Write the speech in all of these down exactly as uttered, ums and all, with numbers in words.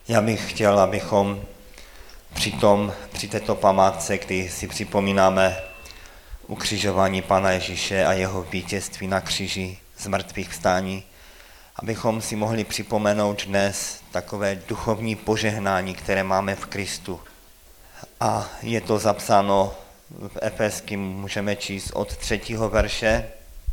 Já bych chtěl, abychom při, tom, při této památce, kdy si připomínáme ukřižování Pana Ježíše a jeho vítězství na kříži, z mrtvých vstání, abychom si mohli připomenout dnes takové duchovní požehnání, které máme v Kristu. A je to zapsáno v Efeským, můžeme číst od třetího verše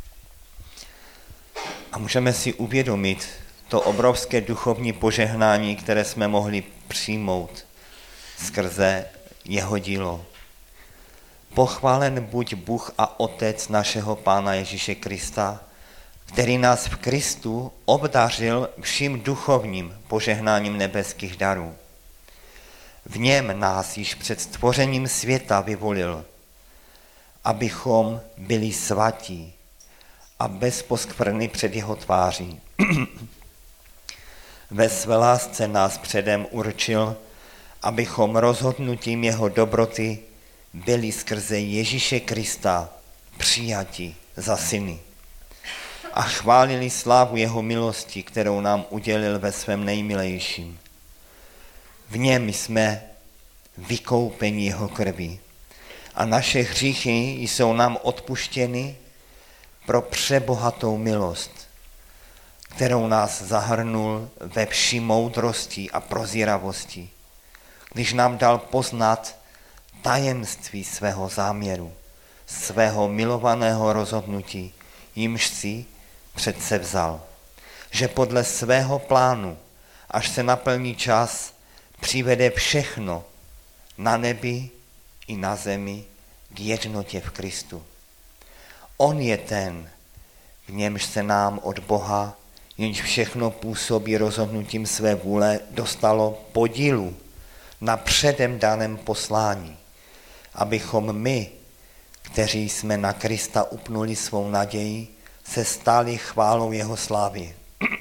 a můžeme si uvědomit to obrovské duchovní požehnání, které jsme mohli přijmout skrze jeho dílo. Pochválen buď Bůh a Otec našeho Pána Ježíše Krista, který nás v Kristu obdařil vším duchovním požehnáním nebeských darů. V něm nás již před stvořením světa vyvolil, abychom byli svatí a bez poskvrny před jeho tváří. Ve své lásce nás předem určil, abychom rozhodnutím jeho dobroty byli skrze Ježíše Krista přijati za syny a chválili slávu jeho milosti, kterou nám udělil ve svém nejmilejším. V něm jsme vykoupeni jeho krví a naše hříchy jsou nám odpuštěny pro přebohatou milost, kterou nás zahrnul ve vší moudrosti a prozíravosti, když nám dal poznat tajemství svého záměru, svého milovaného rozhodnutí, jimž si přece vzal, že podle svého plánu, až se naplní čas, přivede všechno na nebi i na zemi k jednotě v Kristu. On je ten, v němž se nám od Boha, jenž všechno působí rozhodnutím své vůle, dostalo podílu na předem daném poslání, abychom my, kteří jsme na Krista upnuli svou naději, se stali chválou jeho slávy.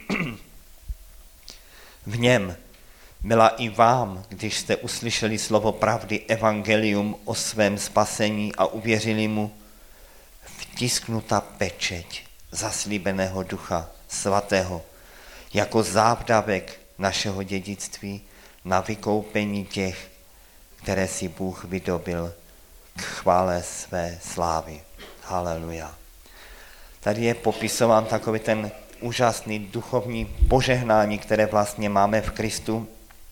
V něm byla i vám, když jste uslyšeli slovo pravdy, evangelium o svém spasení a uvěřili mu, vtisknuta pečeť zaslíbeného Ducha Svatého jako závdavek našeho dědictví na vykoupení těch, které si Bůh vydobil k chvále své slávy. Haleluja. Tady je popisován takový ten úžasný duchovní požehnání, které vlastně máme v Kristu.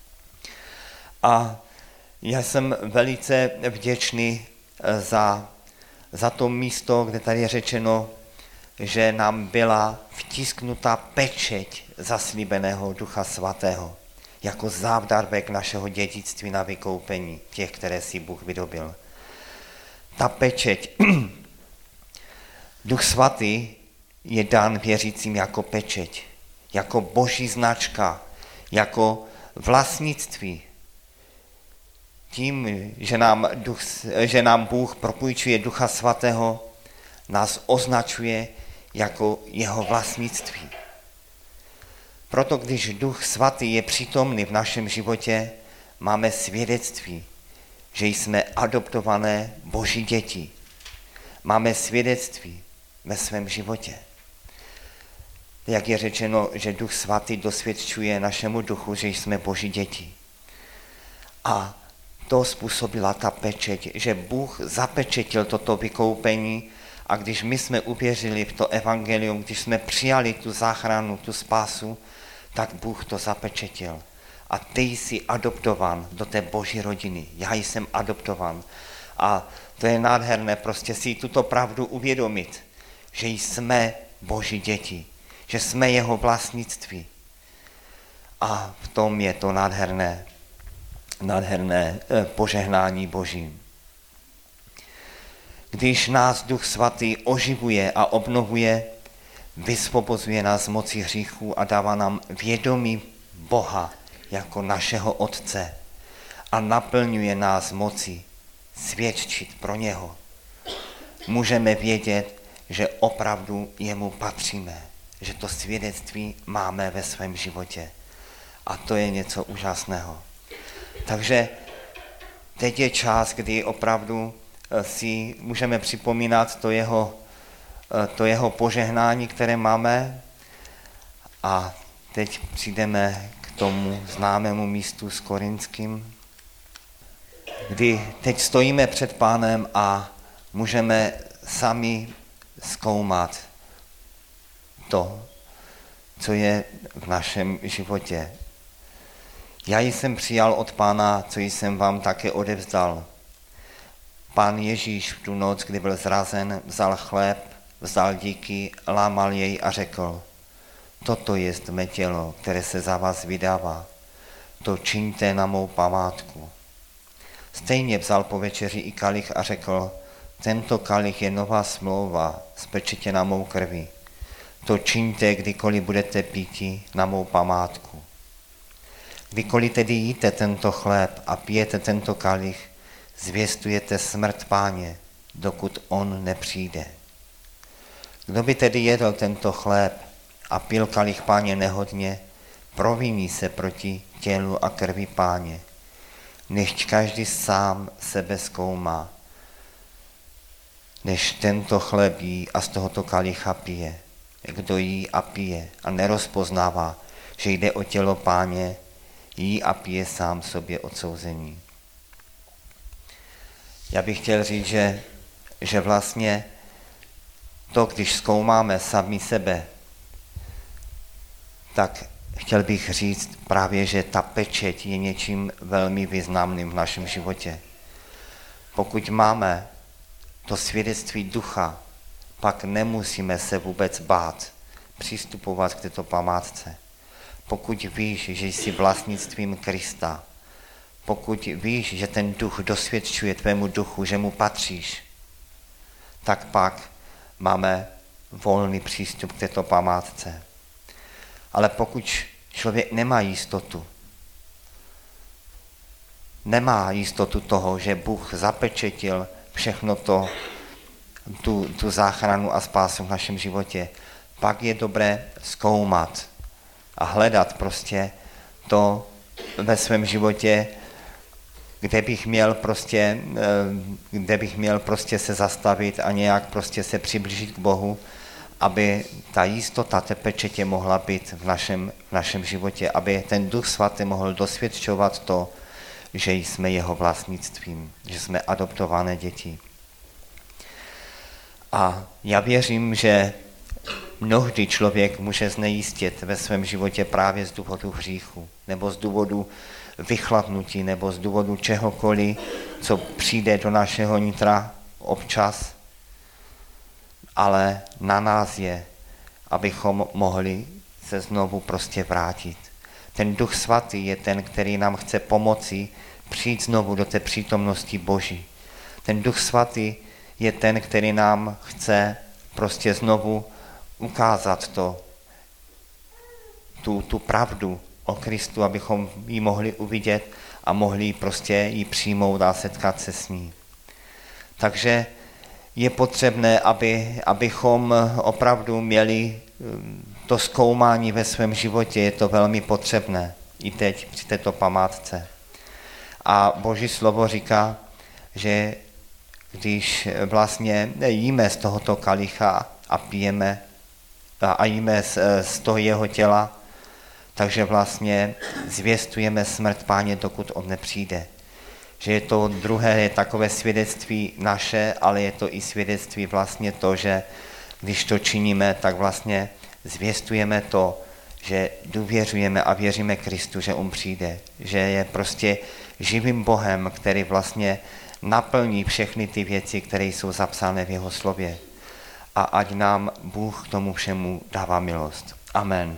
A já jsem velice vděčný za, za to místo, kde tady je řečeno, že nám byla vtisknuta pečeť zaslíbeného Ducha Svatého jako závdavek našeho dědictví na vykoupení těch, které si Bůh vydobil. Ta pečeť, Duch Svatý je dán věřícím jako pečeť, jako boží značka, jako vlastnictví. Tím, že nám, duch, že nám Bůh propůjčuje Ducha Svatého, nás označuje jako jeho vlastnictví. Proto když Duch Svatý je přítomný v našem životě, máme svědectví, že jsme adoptované boží děti. Máme svědectví ve svém životě. Jak je řečeno, že Duch Svatý dosvědčuje našemu duchu, že jsme boží děti. A to způsobila ta pečeť, že Bůh zapečetil toto vykoupení a když my jsme uvěřili v to evangelium, když jsme přijali tu záchranu, tu spásu, tak Bůh to zapečetil. A ty jsi adoptovan do té boží rodiny. Já jsem adoptovan. A to je nádherné prostě si tuto pravdu uvědomit, že jsme boží děti, že jsme jeho vlastnictví. A v tom je to nádherné, nádherné požehnání boží. Když nás Duch Svatý oživuje a obnovuje, vysvobozuje nás z moci hříchů a dává nám vědomí Boha jako našeho Otce a naplňuje nás moci svědčit pro něho. Můžeme vědět, že opravdu jemu patříme, že to svědectví máme ve svém životě. A to je něco úžasného. Takže teď je čas, kdy opravdu si můžeme připomínat to jeho, to jeho požehnání, které máme. A teď přijdeme k k tomu známému místu s Korinským, kdy teď stojíme před Pánem a můžeme sami zkoumat to, co je v našem životě. Já jsem přijal od Pána, co jsem vám také odevzdal. Pán Ježíš v tu noc, kdy byl zrazen, vzal chléb, vzdal díky, lámal jej a řekl: toto jest mé tělo, které se za vás vydává. To čiňte na mou památku. Stejně vzal po večeři i kalich a řekl: tento kalich je nová smlouva, spečetěna mou krví. To čiňte, kdykoliv budete píti, na mou památku. Kdykoliv tedy jíte tento chléb a pijete tento kalich, zvěstujete smrt Páně, dokud on nepřijde. Kdo by tedy jedl tento chléb a pil kalich Páně nehodně, proviní se proti tělu a krvi Páně. Nechť každý sám sebe zkoumá, než tento chléb jí a z tohoto kalicha pije. Kdo jí a pije a nerozpoznává, že jde o tělo Páně, jí a pije sám sobě odsouzení. Já bych chtěl říct, že, že vlastně to, když zkoumáme sami sebe, tak chtěl bych říct právě, že ta pečeť je něčím velmi významným v našem životě. Pokud máme to svědectví ducha, pak nemusíme se vůbec bát přistupovat k této památce. Pokud víš, že jsi vlastnictvím Krista, pokud víš, že ten duch dosvědčuje tvému duchu, že mu patříš, tak pak máme volný přístup k této památce. Ale pokud člověk nemá jistotu, nemá jistotu toho, že Bůh zapečetil všechno to, tu, tu záchranu a spásu v našem životě, pak je dobré zkoumat a hledat prostě to ve svém životě, kde bych měl prostě, kde bych měl prostě se zastavit a nějak prostě se přiblížit k Bohu, aby ta jistota té pečetě mohla být v našem, v našem životě, aby ten Duch Svatý mohl dosvědčovat to, že jsme jeho vlastnictvím, že jsme adoptované děti. A já věřím, že mnohdy člověk může znejistit ve svém životě právě z důvodu hříchu, nebo z důvodu vychladnutí, nebo z důvodu čehokoliv, co přijde do našeho nitra občas, ale na nás je, abychom mohli se znovu prostě vrátit. Ten Duch Svatý je ten, který nám chce pomoci přijít znovu do té přítomnosti Boží. Ten Duch Svatý je ten, který nám chce prostě znovu ukázat to, tu, tu pravdu o Kristu, abychom ji mohli uvidět a mohli prostě ji přijmout a setkat se s ní. Takže je potřebné, aby, abychom opravdu měli to zkoumání ve svém životě, je to velmi potřebné i teď při této památce. A Boží slovo říká, že když vlastně jíme z tohoto kalicha a pijeme a jíme z, z toho jeho těla, takže vlastně zvěstujeme smrt Páně, dokud on nepřijde. Že je to druhé je takové svědectví naše, ale je to i svědectví vlastně to, že když to činíme, tak vlastně zvěstujeme to, že důvěřujeme a věříme Kristu, že on přijde, že je prostě živým Bohem, který vlastně naplní všechny ty věci, které jsou zapsané v jeho slově. A ať nám Bůh k tomu všemu dává milost. Amen.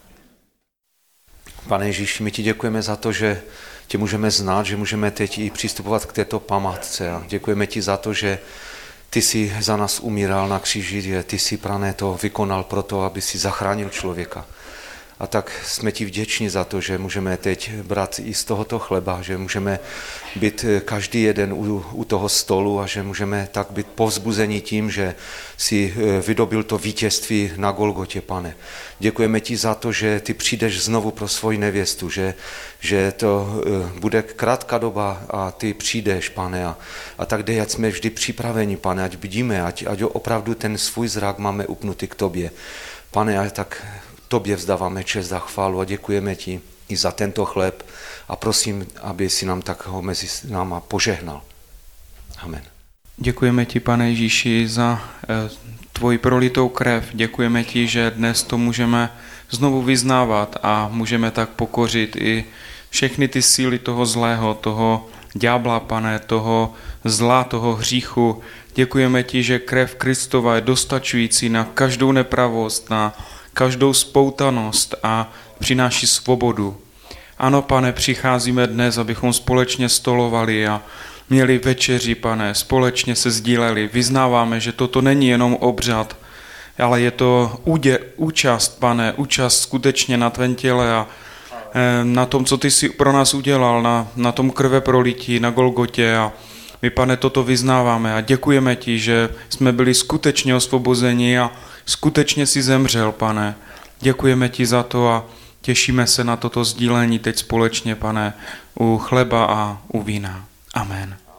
Pane Ježíši, my ti děkujeme za to, že tě můžeme znát, že můžeme teď i přistupovat k této památce. A děkujeme ti za to, že ty jsi za nás umíral na kříži, že ty jsi, Prané, to vykonal proto, aby si zachránil člověka. A tak jsme ti vděční za to, že můžeme teď brát i z tohoto chleba, že můžeme být každý jeden u, u toho stolu a že můžeme tak být povzbuzeni tím, že si vydobil to vítězství na Golgotě, Pane. Děkujeme ti za to, že ty přijdeš znovu pro svoji nevěstu, že, že to bude krátká doba a ty přijdeš, Pane. A, a tak dej, ať jsme vždy připraveni, Pane, ať vidíme, ať, ať opravdu ten svůj zrak máme upnutý k tobě. Pane, a tak tobě vzdáváme čest a chválu a děkujeme ti i za tento chléb a prosím, aby si nám tak ho mezi náma požehnal. Amen. Děkujeme ti, Pane Ježíši, za tvoji prolitou krev. Děkujeme ti, že dnes to můžeme znovu vyznávat a můžeme tak pokořit i všechny ty síly toho zlého, toho ďábla, Pane, toho zla, toho hříchu. Děkujeme ti, že krev Kristova je dostačující na každou nepravost, na každou spoutanost a přináší svobodu. Ano, Pane, přicházíme dnes, abychom společně stolovali a měli večeři, Pane, společně se sdíleli. Vyznáváme, že toto není jenom obřad, ale je to údě, účast, Pane, účast skutečně na tvém těle a e, na tom, co ty jsi pro nás udělal, na, na tom krve prolití, na Golgotě. A my, Pane, toto vyznáváme a děkujeme ti, že jsme byli skutečně osvobozeni a skutečně si zemřel, Pane. Děkujeme ti za to a těšíme se na toto sdílení teď společně, Pane, u chleba a u vína. Amen.